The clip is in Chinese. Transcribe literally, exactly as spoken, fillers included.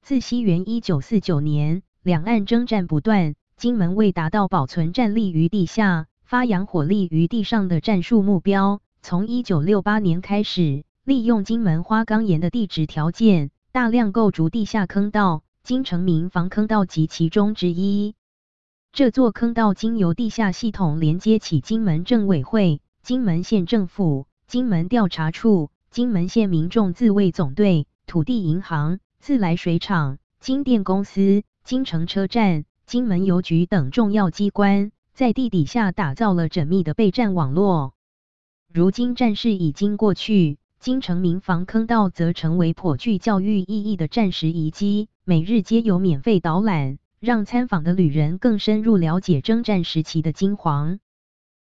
自西元一九四九年，两岸征战不断，金门为达到保存战力于地下、发扬火力于地上的战术目标，从一九六八年开始，利用金门花岗岩的地质条件，大量构筑地下坑道，金城民防坑道及其中之一。这座坑道经由地下系统连接起金门政委会、金门县政府、金门调查处、金门县民众自卫总队、土地银行、自来水厂、金电公司、金城车站、金门邮局等重要机关，在地底下打造了缜密的备战网络。如今战事已经过去，金城民防坑道则成为颇具教育意义的战时遗迹，每日皆有免费导览，让参访的旅人更深入了解征战时期的惊惶。